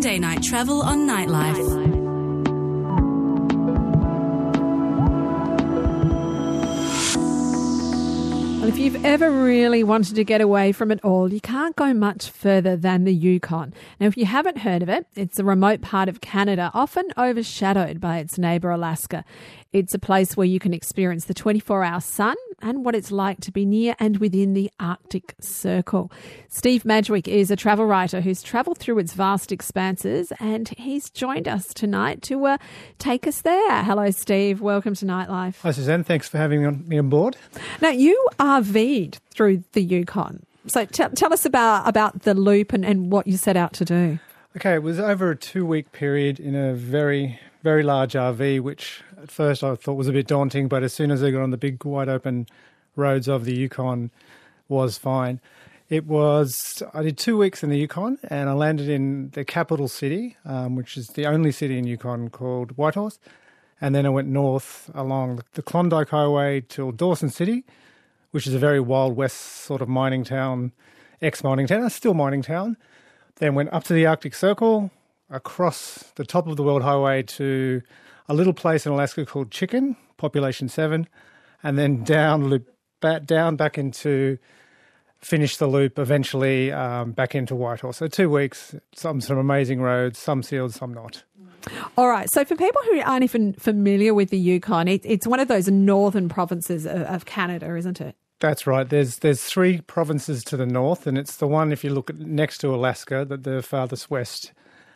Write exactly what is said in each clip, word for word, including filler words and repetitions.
Tuesday Night Travel on Nightlife. Well, if you've ever really wanted to get away from it all, you can't go much further than the Yukon. Now, if you haven't heard of it, it's a remote part of Canada, often overshadowed by its neighbour Alaska. It's a place where you can experience the twenty-four hour sun and what it's like to be near and within the Arctic Circle. Steve Madgwick is a travel writer who's travelled through its vast expanses, and he's joined us tonight to uh, take us there. Hello, Steve. Welcome to Nightlife. Hi, Suzanne. Thanks for having me on, me on board. Now, you R V'd through the Yukon. So t- tell us about, about the loop and, and what you set out to do. Okay, it was over a two-week period in a very, very large R V, which at first I thought was a bit daunting, but as soon as I got on the big, wide-open roads of the Yukon, was fine. It was, I did two weeks in the Yukon, and I landed in the capital city, um, which is the only city in Yukon, called Whitehorse, and then I went north along the Klondike Highway till Dawson City, which is a very Wild West sort of mining town, ex-mining town, still mining town. Then went up to the Arctic Circle, across the top of the World Highway to a little place in Alaska called Chicken, population seven, and then down loop, back, down back into, finish the loop eventually um, back into Whitehorse. So two weeks, some some amazing roads, some sealed, some not. All right. So for people who aren't even familiar with the Yukon, it, it's one of those northern provinces of, of Canada, isn't it? That's right. There's there's three provinces to the north, and it's the one, if you look at next to Alaska, that the farthest west.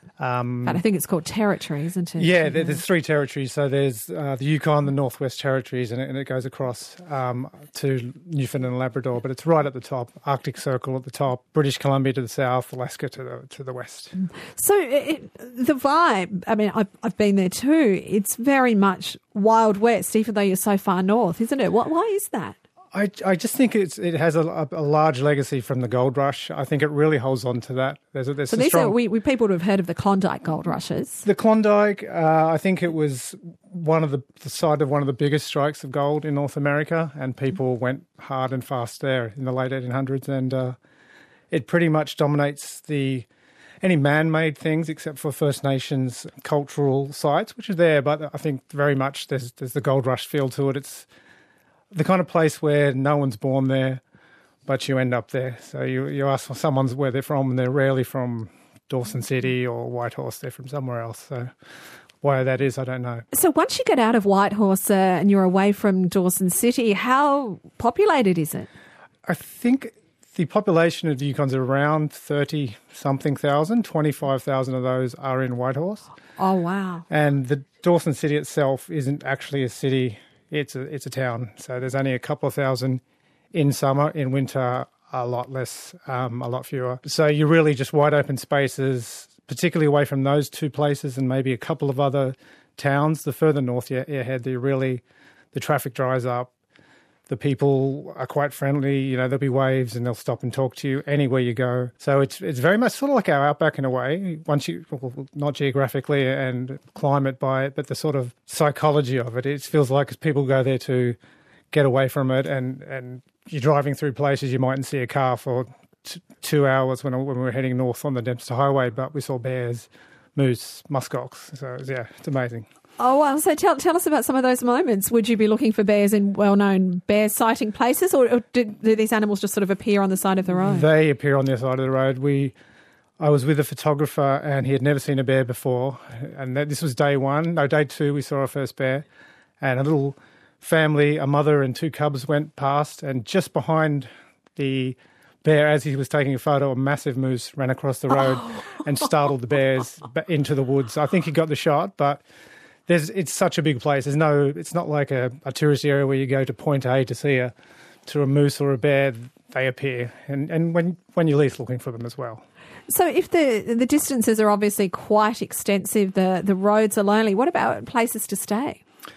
Um, and I think it's called territory, isn't it? Yeah, yeah. There's three territories. So there's uh, the Yukon, the Northwest Territories, and it, and it goes across um, to Newfoundland and Labrador. But it's right at the top, Arctic Circle at the top, British Columbia to the south, Alaska to the to the west. So it, the vibe, I mean, I've, I've been there too. It's very much Wild West, even though you're so far north, isn't it? What, why is that? I, I just think it's it has a, a large legacy from the gold rush. I think it really holds on to that. There's a, there's so a these strong... are we, we people would have heard of the Klondike gold rushes. The Klondike, uh, I think it was one of the, the site of one of the biggest strikes of gold in North America, and people went hard and fast there in the late eighteen hundreds, and uh, it pretty much dominates the any man-made things except for First Nations cultural sites, which are there, but I think very much there's there's the gold rush feel to it. It's the kind of place where no one's born there, but you end up there. So you, you ask for someone's where they're from, and they're rarely from Dawson City or Whitehorse. They're from somewhere else. So why that is, I don't know. So once you get out of Whitehorse uh, and you're away from Dawson City, how populated is it? I think the population of the Yukon's around thirty-something thousand. twenty-five thousand of those are in Whitehorse. Oh, wow. And the Dawson City itself isn't actually a city. It's a it's a town, so there's only a couple of thousand in summer. In winter, a lot less, um, a lot fewer. So you're really just wide open spaces, particularly away from those two places and maybe a couple of other towns. The further north you head, the really the traffic dries up. The people are quite friendly. You know, there'll be waves and they'll stop and talk to you anywhere you go. So it's it's very much sort of like our outback in a way. Once you, well, not geographically and climate by it, but the sort of psychology of it. It feels like people go there to get away from it, and, and you're driving through places you mightn't see a car for t- two hours when, when we were heading north on the Dempster Highway, but we saw bears, moose, muskox. So yeah, it's amazing. Oh, well, so tell tell us about some of those moments. Would you be looking for bears in well-known bear sighting places, or, or do, do these animals just sort of appear on the side of the road? They appear on the side of the road. We, I was with a photographer, and he had never seen a bear before, and that, this was day one. No, day two, we saw our first bear, and a little family, a mother and two cubs went past, and just behind the bear, as he was taking a photo, a massive moose ran across the road oh. and startled the bears into the woods. I think he got the shot, but... There's, it's such a big place. There's no, it's not like a, a tourist area where you go to point A to see a, to a moose or a bear. They appear, and, and when when you're least looking for them as well. So if the the distances are obviously quite extensive, the the roads are lonely. What about places to stay?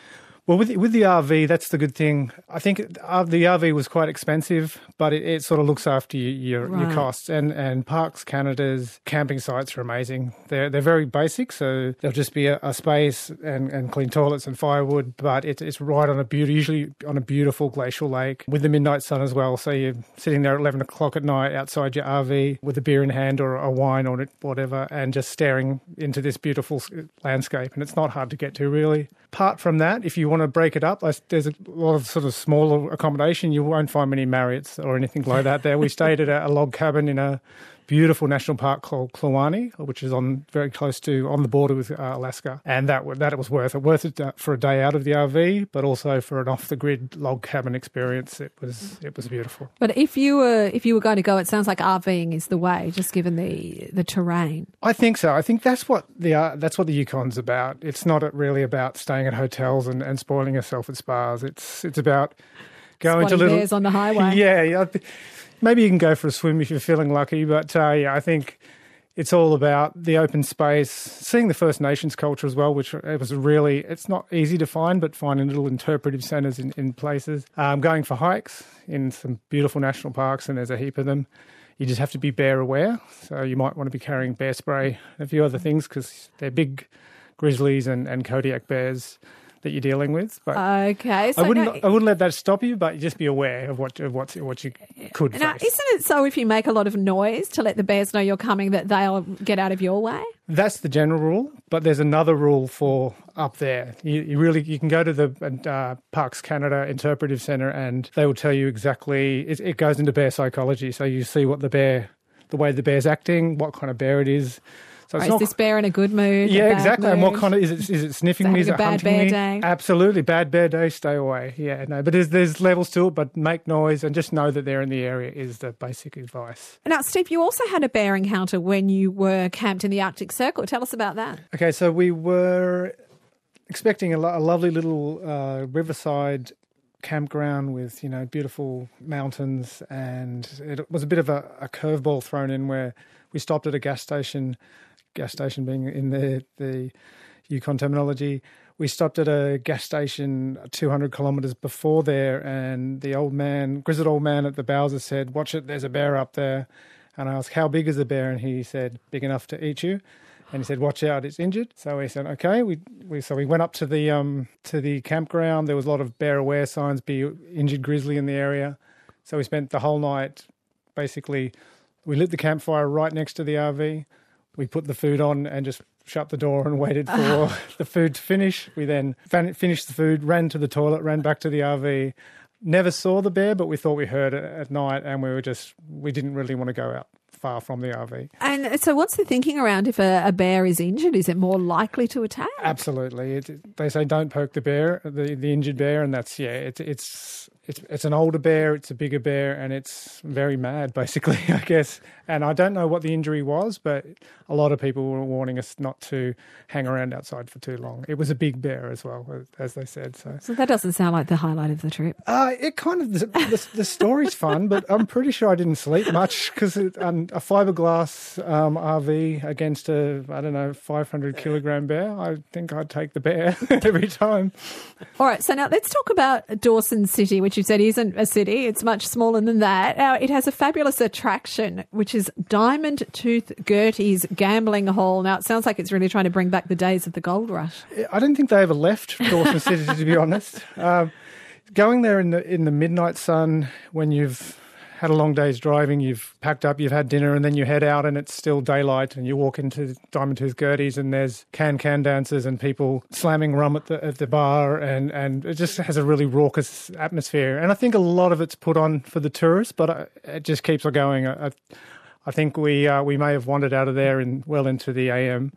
Well, with with the R V, that's the good thing. I think uh, the R V was quite expensive, but it, it sort of looks after you, your Right. your costs. And and Parks Canada's camping sites are amazing. They're they're very basic, so there'll just be a, a space and, and clean toilets and firewood. But it, it's right on a beauty, usually on a beautiful glacial lake with the midnight sun as well. So you're sitting there at eleven o'clock at night outside your R V with a beer in hand or a wine or whatever, and just staring into this beautiful landscape. And it's not hard to get to, really. Apart from that, if you want to break it up, there's a lot of sort of smaller accommodation. You won't find many Marriotts or anything like that there. We stayed at a, a log cabin in a beautiful national park called Kluane, which is on very close to, on the border with uh, Alaska. And that that it was worth it. Worth it for a day out of the R V, but also for an off-the-grid log cabin experience. It was it was beautiful. But if you were if you were going to go, it sounds like RVing is the way, just given the the terrain. I think so. I think that's what the uh, that's what the Yukon's about. It's not really about staying at hotels and, and spoiling yourself at spas. It's it's about going Spotting to little bears on the highway. Yeah, yeah. Maybe you can go for a swim if you're feeling lucky, but uh, yeah, I think it's all about the open space, seeing the First Nations culture as well, which it was really, it's not easy to find, but finding little interpretive centres in, in places. Um, going for hikes in some beautiful national parks, and there's a heap of them. You just have to be bear aware, so you might want to be carrying bear spray, a few other things, because they're big grizzlies and, and Kodiak bears that you're dealing with. But Okay, so I wouldn't. now- I wouldn't let that stop you, but just be aware of what of what what you could Now, face. isn't it so if you make a lot of noise to let the bears know you're coming that they'll get out of your way? That's the general rule, but there's another rule for up there. You, you really you can go to the uh, Parks Canada Interpretive Centre, and they will tell you exactly. It, it goes into bear psychology, so you see what the bear, the way the bear's acting, what kind of bear it is. So Or it's is not, this bear in a good mood? a yeah, bad exactly. And what mood? kind of is it? Is it sniffing Is it me? Is having it a bad hunting bear me? day? Absolutely, bad bear day. Stay away. Yeah, no, but there's there's levels to it. But make noise and just know that they're in the area is the basic advice. Now, Steve, you also had a bear encounter when you were camped in the Arctic Circle. Tell us about that. Okay, so we were expecting a, lo- a lovely little uh, riverside campground with, you know, beautiful mountains, and it was a bit of a, a curveball thrown in where we stopped at a gas station, gas station being in the, the Yukon terminology. We stopped at a gas station two hundred kilometres before there, and the old man, grizzled old man at the Bowser said, "Watch it, there's a bear up there." And I asked, "How big is the bear?" And he said, "Big enough to eat you." And he said, "Watch out, it's injured." So we said, "Okay." We we so we went up to the um to the campground. There was a lot of bear aware signs, be injured grizzly in the area. So we spent the whole night, basically, we lit the campfire right next to the R V. We put the food on and just shut the door and waited for the food to finish. We then fin- finished the food, ran to the toilet, ran back to the R V. Never saw the bear, but we thought we heard it at night, and we were just we didn't really want to go out far from the R V. And so what's the thinking around if a, a bear is injured? Is it more likely to attack? Absolutely. It, they say don't poke the bear, the, the injured bear, and that's, yeah, it, it's it's it's an older bear, it's a bigger bear, and it's very mad, basically, I guess. And I don't know what the injury was, but a lot of people were warning us not to hang around outside for too long. It was a big bear as well, as they said. So, So that doesn't sound like the highlight of the trip. uh, it kind of, the, the, the story's fun, but I'm pretty sure I didn't sleep much because um, a fiberglass um, R V against a, I don't know, five hundred kilogram bear, I think I'd take the bear every time. All right, so now let's talk about Dawson City, which you said isn't a city. It's much smaller than that. Now, it has a fabulous attraction, which is Diamond Tooth Gertie's Gambling Hall. Now, it sounds like it's really trying to bring back the days of the gold rush. I don't think they ever left Dawson City, to be honest. Um, going there in the in the midnight sun when you've had a long day's driving, you've packed up, you've had dinner, and then you head out and it's still daylight, and you walk into Diamond Tooth Gertie's and there's can-can dancers and people slamming rum at the at the bar, and, and it just has a really raucous atmosphere. And I think a lot of it's put on for the tourists, but it just keeps on going. I, I think we uh, we may have wandered out of there in well into the A M.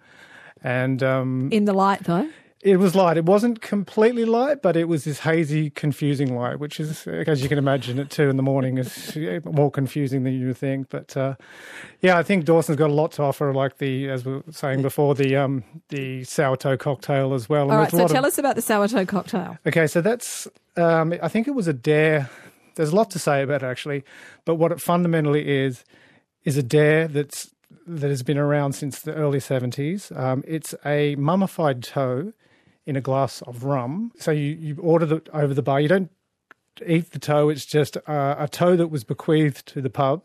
And um, In the light, though. it was light. It wasn't completely light, but it was this hazy, confusing light, which is, as you can imagine, at two in the morning is more confusing than you would think. But uh, yeah, I think Dawson's got a lot to offer, like the, as we were saying before, the um, the sourdough cocktail as well. And All right, there's a so lot tell of- us about the sourdough cocktail. Okay, so that's, um, I think it was a dare. There's a lot to say about it, actually, but what it fundamentally is, is a dare that's that has been around since the early seventies. Um, it's a mummified toe in a glass of rum. So you, you order it over the bar. You don't eat the tow. It's just uh, a tow that was bequeathed to the pub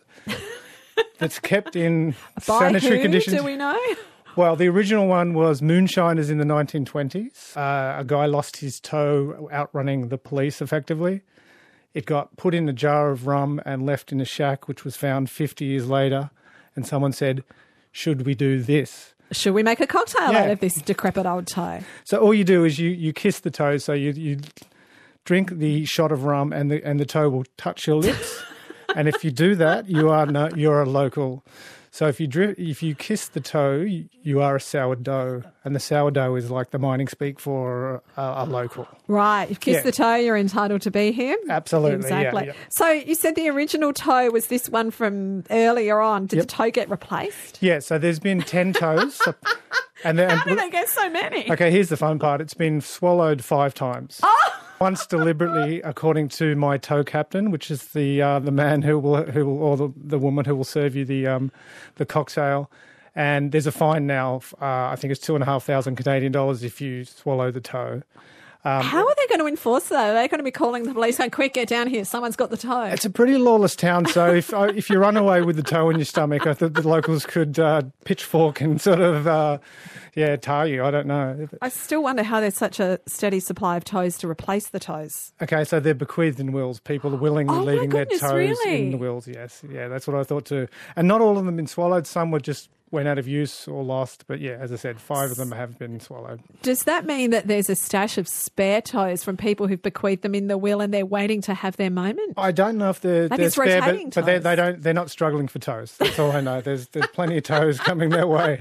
that's kept in By sanitary who, conditions. do we know? Well, the original one was moonshiners in the nineteen twenties. Uh, a guy lost his tow outrunning the police effectively. It got put in a jar of rum and left in a shack, which was found fifty years later. And someone said, should we do this? Should we make a cocktail Yeah. out of this decrepit old tow? So all you do is you, you kiss the toe. So you, you drink the shot of rum and the, and the toe will touch your lips. And if you do that, you are no, you're a local. So if you dri- if you kiss the toe, you are a sourdough, and the sourdough is like the mining speak for a, a local. Right. You kiss Yeah. the toe, you're entitled to be here. Absolutely, yeah, Exactly. yeah. So you said the original toe was this one from earlier on. Did Yep. the toe get replaced? Yeah, so there's been ten toes. So, and then, How did they get so many? okay, here's the fun part. It's been swallowed five times. Oh! Once deliberately, according to my tow captain, which is the uh, the man who will who will or the, the woman who will serve you the um, the cocktail, and there's a fine now. Uh, I think it's two and a half thousand Canadian dollars if you swallow the toe. Um, How are they going to enforce that? Are they going to be calling the police going, quick, get down here, someone's got the toe? It's a pretty lawless town, so if uh, if you run away with the toe in your stomach, I think the locals could uh, pitchfork and sort of uh, yeah tar you. I don't know. I still wonder how there's such a steady supply of toes to replace the toes. Okay, so they're bequeathed in wills. People are willingly Oh, my leaving goodness, their toes really? in the wills. Yes, yeah, that's what I thought too. And not all of them have been swallowed. Some were just went out of use or lost. But yeah, as I said, five of them have been swallowed. Does that mean that there's a stash of spare toes from people who've bequeathed them in the will and they're waiting to have their moment? I don't know if they're, Maybe they're it's spare, rotating but, but they, toes. they don't. They're not struggling for toes. That's all I know. There's there's plenty of toes coming their way.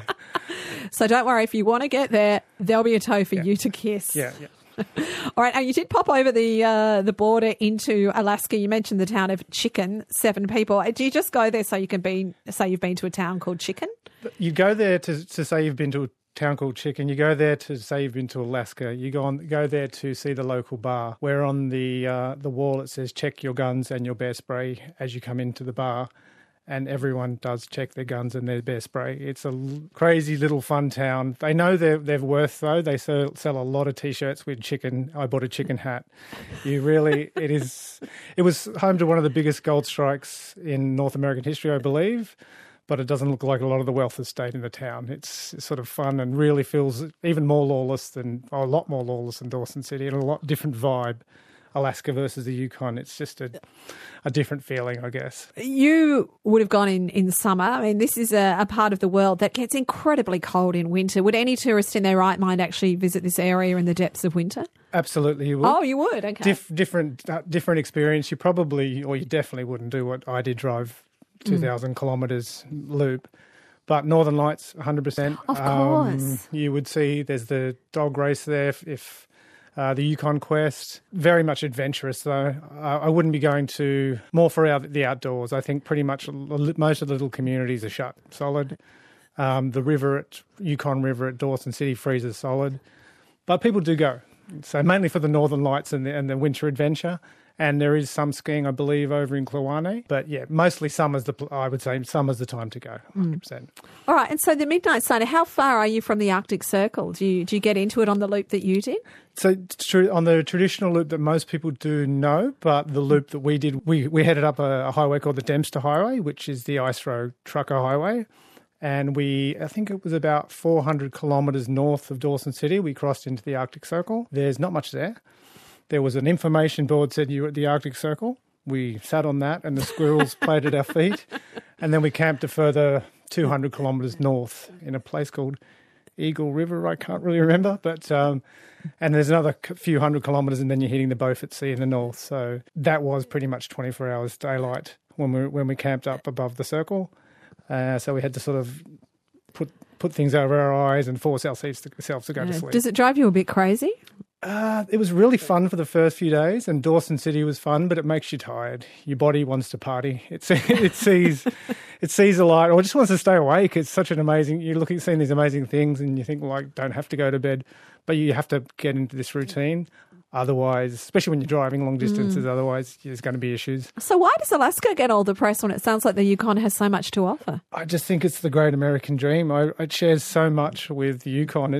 So don't worry, if you want to get there, there'll be a toe for you to kiss. Yeah, yeah. All right, and you did pop over the uh, the border into Alaska. You mentioned the town of Chicken, seven people. Do you just go there so you can be say you've been to a town called Chicken? You go there to to say you've been to a town called Chicken. You go there to say you've been to Alaska. You go on go there to see the local bar, where on the uh, the wall it says check your guns and your bear spray as you come into the bar. And everyone does check their guns and their bear spray. It's a l- crazy little fun town. They know their their worth though. They sell, sell a lot of T-shirts with chicken. I bought a chicken hat. You really, it is. It was home to one of the biggest gold strikes in North American history, I believe. But it doesn't look like a lot of the wealth has stayed in the town. It's sort of fun and really feels even more lawless than, or a lot more lawless than Dawson City, and a lot different vibe. Alaska versus the Yukon. It's just a, a different feeling, I guess. You would have gone in, in summer. I mean, this is a, a part of the world that gets incredibly cold in winter. Would any tourist in their right mind actually visit this area in the depths of winter? Absolutely, you would. Oh, you would? Okay. Dif- different, uh, different experience. You probably, or you definitely wouldn't do what I did, drive two thousand mm. kilometres loop. But Northern Lights, one hundred percent. Of course. Um, you would see there's the dog race there if... if Uh, the Yukon Quest, very much adventurous though. Uh, I wouldn't be going to more for our, the outdoors. I think pretty much most of the little communities are shut solid. Um, the river at Yukon River at Dawson City freezes solid, but people do go. So mainly for the Northern Lights and the, and the winter adventure. And there is some skiing, I believe, over in Kluane. But yeah, mostly summer's the, I would say summer's the time to go, one hundred percent. Mm. All right. And so the Midnight Sun, how far are you from the Arctic Circle? Do you, do you get into it on the loop that you did? So tr- on the traditional loop that most people do know, but the loop that we did, we, we headed up a, a highway called the Dempster Highway, which is the Ice Road Trucker Highway. And we, I think it was about four hundred kilometres north of Dawson City, we crossed into the Arctic Circle. There's not much there. There was an information board said you were at the Arctic Circle. We sat on that and the squirrels played at our feet. And then we camped a further two hundred kilometres north in a place called Eagle River. I can't really remember. But um, and there's another few hundred kilometres and then you're hitting the Beaufort Sea in the north. So that was pretty much twenty-four hours daylight when we when we camped up above the circle. Uh, so we had to sort of put put things over our eyes and force ourselves to, ourselves to go Yeah. to sleep. Does it drive you a bit crazy? Uh, it was really fun for the first few days, and Dawson City was fun, but it makes you tired. Your body wants to party. It, it sees, it sees a lot, or just wants to stay awake. It's such an amazing. You're looking, seeing these amazing things, and you think, well, I don't have to go to bed, but you have to get into this routine. Otherwise, especially when you're driving long distances, mm. otherwise there's going to be issues. So why does Alaska get all the press when it sounds like the Yukon has so much to offer? I just think it's the great American dream. I, it shares so much with the Yukon. It's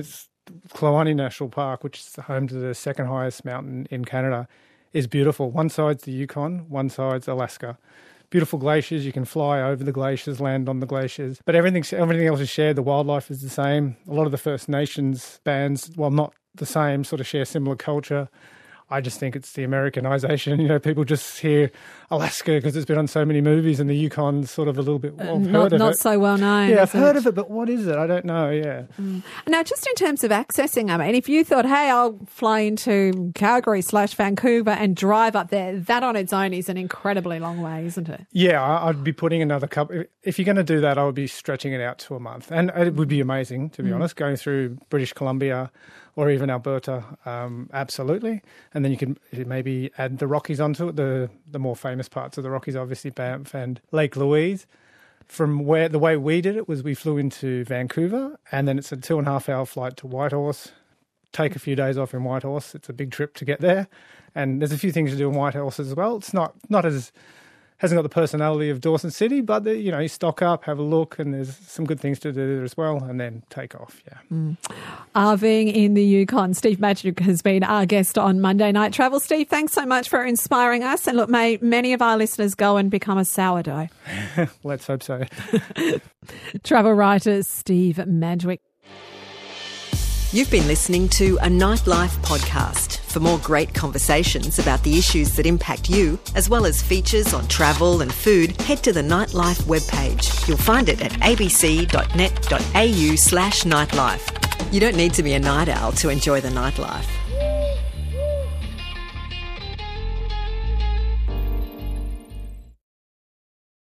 Kluane National Park, which is home to the second highest mountain in Canada, is beautiful. One side's the Yukon, one side's Alaska. Beautiful glaciers. You can fly over the glaciers, land on the glaciers. But everything, everything else is shared. The wildlife is the same. A lot of the First Nations bands, while not the same, sort of share similar culture. I just think it's the Americanization. You know, people just hear Alaska because it's been on so many movies, and the Yukon's sort of a little bit, well, I've not, heard of not it. so well known. Yeah, I've heard it? of it, but what is it? I don't know, yeah. Mm. Now, just in terms of accessing, I mean, if you thought, hey, I'll fly into Calgary slash Vancouver and drive up there, that on its own is an incredibly long way, isn't it? Yeah, I'd be putting another couple. If you're going to do that, I would be stretching it out to a month. And it would be amazing, to be mm. honest, going through British Columbia or even Alberta, um, absolutely. And then you can maybe add the Rockies onto it, the the more famous parts of the Rockies, obviously Banff and Lake Louise. From where the way we did it was we flew into Vancouver, and then it's a two and a half hour flight to Whitehorse. Take a few days off in Whitehorse. It's a big trip to get there. And there's a few things to do in Whitehorse as well. It's not not as... hasn't got the personality of Dawson City, but, the, you know, you stock up, have a look, and there's some good things to do there as well, and then take off, yeah. Mm. RVing in the Yukon. Steve Madgett has been our guest on Monday Night Travel. Steve, thanks so much for inspiring us, and look, may many of our listeners go and become a sourdough. Let's hope so. Travel writer Steve Madgett. You've been listening to a Nightlife podcast. For more great conversations about the issues that impact you, as well as features on travel and food, head to the Nightlife webpage. You'll find it at abc.net.au slash nightlife. You don't need to be a night owl to enjoy the nightlife.